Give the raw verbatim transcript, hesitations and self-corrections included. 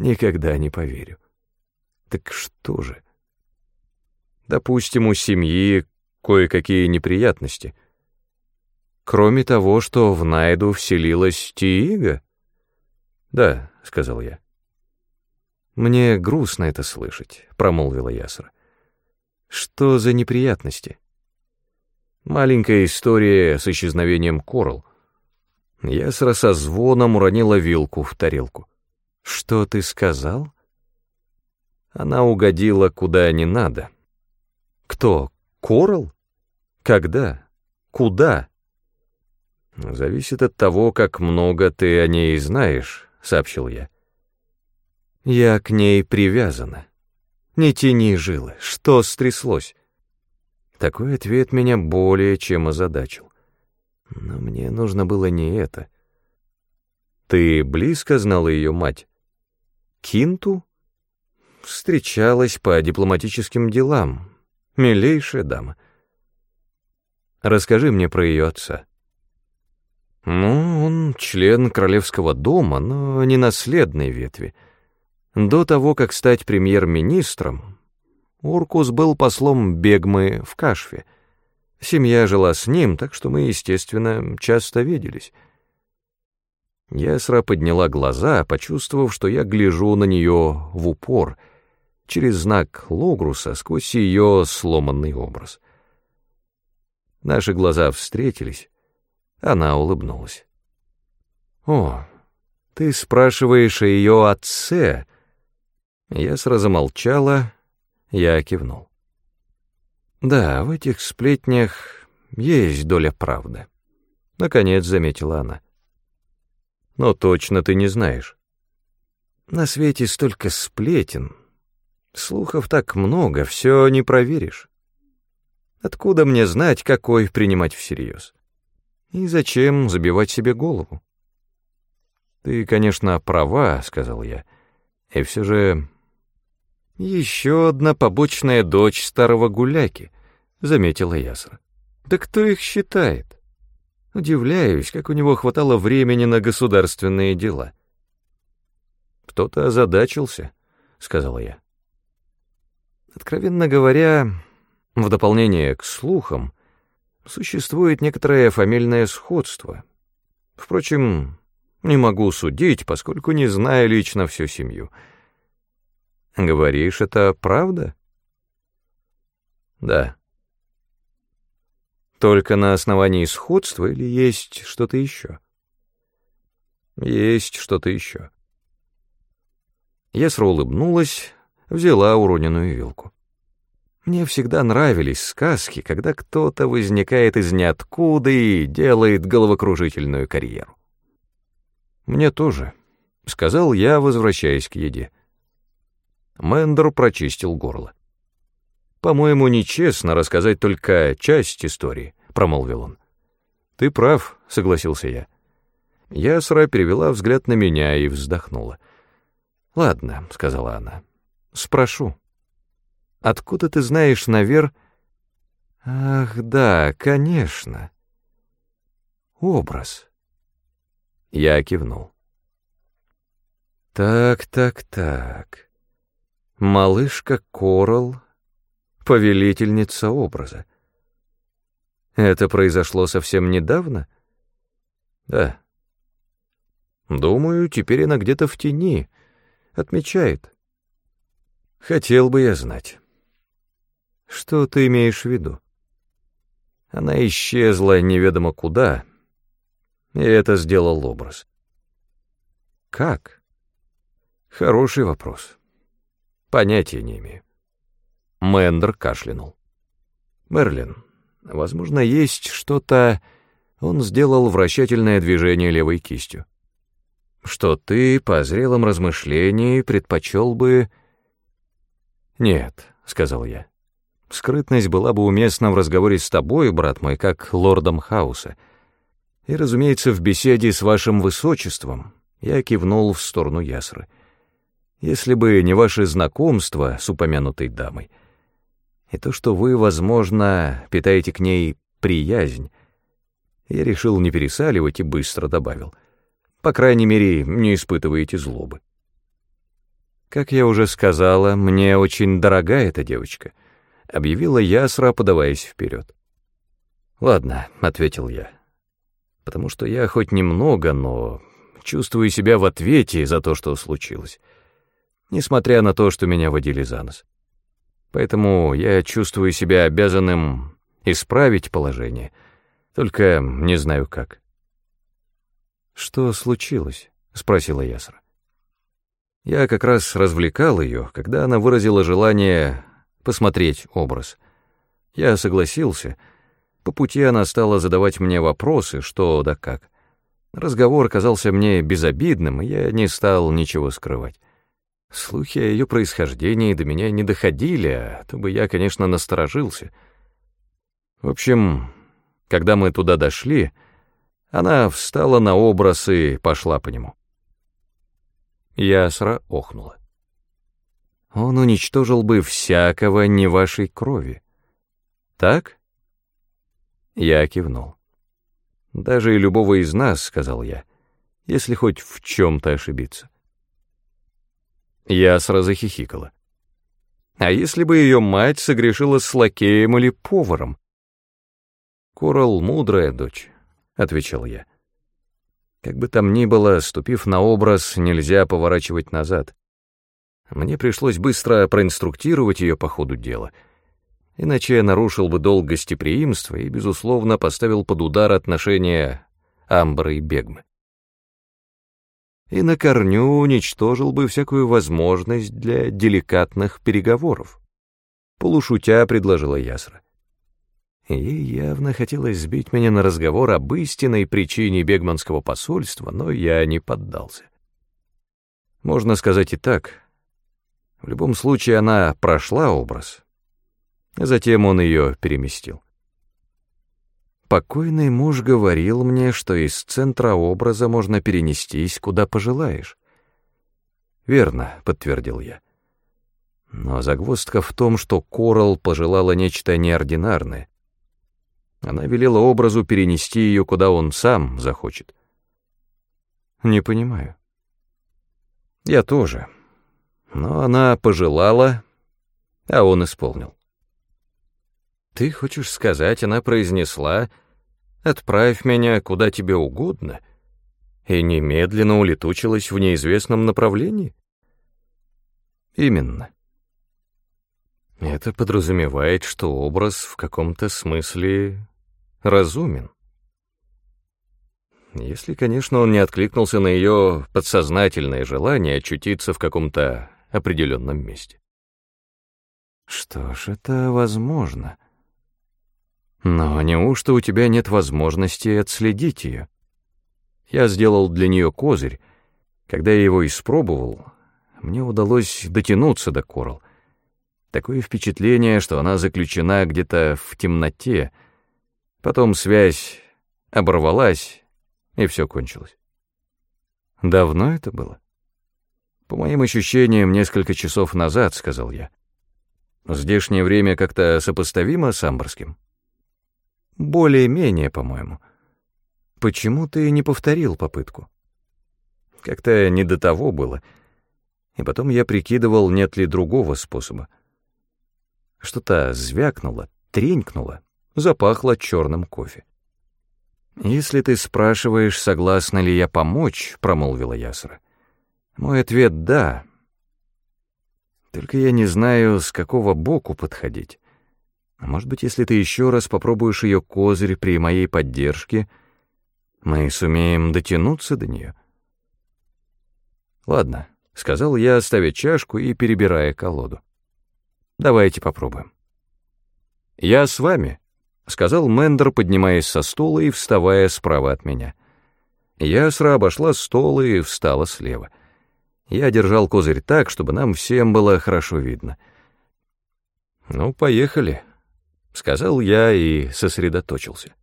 Никогда не поверю. Так что же? Допустим, у семьи кое-какие неприятности. Кроме того, что в Найду вселилась Тиига? Да, сказал я. Мне грустно это слышать, промолвила Ясра. Что за неприятности? Маленькая история с исчезновением Корал. Ясра со звоном уронила вилку в тарелку. Что ты сказал? Она угодила куда не надо. Кто? Корал? Когда? Куда? Зависит от того, как много ты о ней знаешь, сообщил я. Я к ней привязана. Не тяни жилы. Что стряслось? Такой ответ меня более чем озадачил. Но мне нужно было не это. Ты близко знала ее мать? Кинту? Встречалась по дипломатическим делам. Милейшая дама. Расскажи мне про ее отца. Ну, он член королевского дома, но не наследной ветви. До того, как стать премьер-министром, Уркус был послом Бегмы в Кашфе. Семья жила с ним, так что мы, естественно, часто виделись. Ясра подняла глаза, почувствовав, что я гляжу на нее в упор, через знак Логруса сквозь ее сломанный образ. Наши глаза встретились, она улыбнулась. «О, ты спрашиваешь о ее отце?» Ясра замолчала, я кивнул. «Да, в этих сплетнях есть доля правды», — наконец заметила она. «Но точно ты не знаешь. На свете столько сплетен, слухов так много, все не проверишь. Откуда мне знать, какой принимать всерьез? И зачем забивать себе голову?» «Ты, конечно, права», — сказал я, — «и все же...» «Еще одна побочная дочь старого гуляки», — заметила Ясра. «Да кто их считает? Удивляюсь, как у него хватало времени на государственные дела». «Кто-то озадачился», — сказала я. Откровенно говоря, в дополнение к слухам, существует некоторое фамильное сходство. Впрочем, не могу судить, поскольку не знаю лично всю семью. Говоришь, это правда? Да. Только на основании сходства или есть что-то еще? Есть что-то еще. Ясра улыбнулась, взяла уроненную вилку. Мне всегда нравились сказки, когда кто-то возникает из ниоткуда и делает головокружительную карьеру. Мне тоже, — сказал я, возвращаясь к еде. Мэндер прочистил горло. «По-моему, нечестно рассказать только часть истории», — промолвил он. «Ты прав», — согласился я. Ясра перевела взгляд на меня и вздохнула. «Ладно», — сказала она, — «спрошу. Откуда ты знаешь, навер...» «Ах, да, конечно. Образ». Я кивнул. «Так, так, так. Малышка Корал, повелительница образа. Это произошло совсем недавно?» «Да. Думаю, теперь она где-то в тени, отмечает. Хотел бы я знать». «Что ты имеешь в виду?» Она исчезла неведомо куда, и это сделал образ. «Как?» «Хороший вопрос. Понятия не имею». Мэндер кашлянул. «Мерлин, возможно, есть что-то...» Он сделал вращательное движение левой кистью. «Что ты, по зрелом размышлении, предпочел бы...» «Нет», — сказал я. «Скрытность была бы уместна в разговоре с тобой, брат мой, как лордом Хауса. И, разумеется, в беседе с вашим высочеством». Я кивнул в сторону Ясры. «Если бы не ваше знакомство с упомянутой дамой, и то, что вы, возможно, питаете к ней приязнь, я решил не пересаливать и быстро добавил. По крайней мере, не испытываете злобы». «Как я уже сказала, мне очень дорога эта девочка», — объявила Ясра, подаваясь вперед. «Ладно», — ответил я, — «потому что я хоть немного, но чувствую себя в ответе за то, что случилось, несмотря на то, что меня водили за нос. Поэтому я чувствую себя обязанным исправить положение, только не знаю как». «Что случилось?» — спросила Ясра. Я как раз развлекал ее, когда она выразила желание посмотреть образ. Я согласился. По пути она стала задавать мне вопросы, что да как. Разговор казался мне безобидным, и я не стал ничего скрывать. Слухи о ее происхождении до меня не доходили, а то бы я, конечно, насторожился. В общем, когда мы туда дошли, она встала на образ и пошла по нему. Ясра охнула. «Он уничтожил бы всякого не вашей крови. Так?» Я кивнул. «Даже и любого из нас, — сказал я, — если хоть в чем-то ошибиться». Ясра захихикала. «А если бы ее мать согрешила с лакеем или поваром?» «Коралл — мудрая дочь», — отвечал я. «Как бы там ни было, ступив на образ, нельзя поворачивать назад. Мне пришлось быстро проинструктировать ее по ходу дела, иначе я нарушил бы долг гостеприимства и, безусловно, поставил под удар отношения Амбры и Бегмы. И на корню уничтожил бы всякую возможность для деликатных переговоров», — полушутя предложила Ясра. Ей явно хотелось сбить меня на разговор об истинной причине бегманского посольства, но я не поддался. Можно сказать и так. В любом случае она прошла образ, а затем он ее переместил. Покойный муж говорил мне, что из центра образа можно перенестись, куда пожелаешь. «Верно», — подтвердил я. Но загвоздка в том, что Коралл пожелала нечто неординарное. Она велела образу перенести ее, куда он сам захочет. «Не понимаю». «Я тоже. Но она пожелала, а он исполнил». «Ты хочешь сказать, она произнесла: «Отправь меня куда тебе угодно», и немедленно улетучилась в неизвестном направлении?» «Именно. Это подразумевает, что образ в каком-то смысле разумен. Если, конечно, он не откликнулся на ее подсознательное желание очутиться в каком-то определенном месте». «Что ж, это возможно. Но неужто у тебя нет возможности отследить ее? Я сделал для нее козырь. Когда я его испробовал, мне удалось дотянуться до Коралл. Такое впечатление, что она заключена где-то в темноте. Потом связь оборвалась, и все кончилось». «Давно это было?» «По моим ощущениям, несколько часов назад», — сказал я. «Здешнее время как-то сопоставимо с амбрским?» «Более-менее, по-моему. Почему ты не повторил попытку?» «Как-то не до того было. И потом я прикидывал, нет ли другого способа. Что-то звякнуло, тренькнуло, запахло черным кофе. «Если ты спрашиваешь, согласна ли я помочь», — промолвила Ясра, — «мой ответ — да. Только я не знаю, с какого боку подходить. Может быть, если ты еще раз попробуешь ее козырь при моей поддержке, мы сумеем дотянуться до нее?» «Ладно», — сказал я, ставя чашку и перебирая колоду. «Давайте попробуем». «Я с вами», — сказал Мендер, поднимаясь со стола и вставая справа от меня. Ясра обошла стол и встала слева. Я держал козырь так, чтобы нам всем было хорошо видно. «Ну, поехали», — сказал я и сосредоточился.